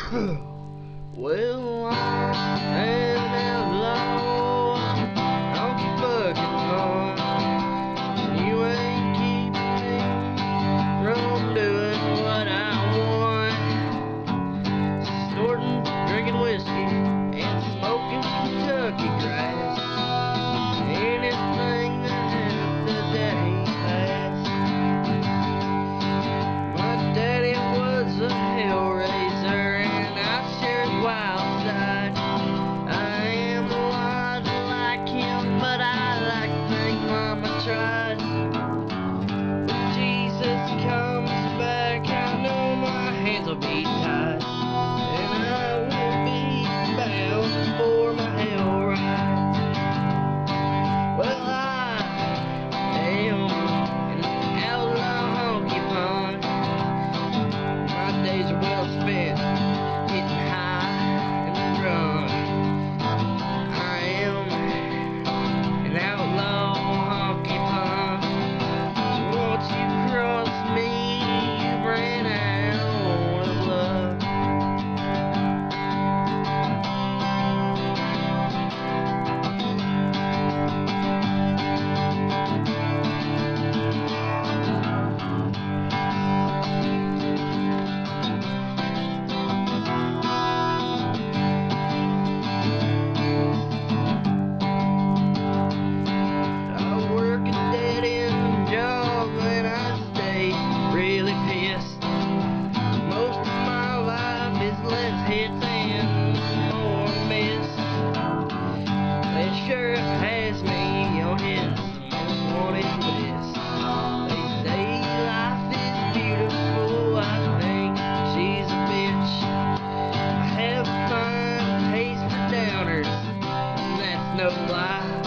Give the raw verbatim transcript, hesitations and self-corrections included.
Well, I'm an outlaw, honky fucking punk. You ain't keeping me from doing what I want. Snorting, drinking whiskey, and smoking Kentucky grass. Anything that helps the day pass. My daddy was a hellraiser, and I shared wild side. I am a lot like him, but I like to think Mama tried. When Jesus comes back, I know my hands will be tied, and I will be bound for my hell ride. Well, I am an outlaw honky punk. My days are well spent getting high and drunk. I am an outlaw honky punk. Once you cross me, you ran out of love. I work a dead-end job and I stay really pissed. Most of my life is less hits and more miss. The sheriff has me on his most wanted list. They say life is beautiful, I think she's a bitch. I have a fine taste for downers, and that's no lie.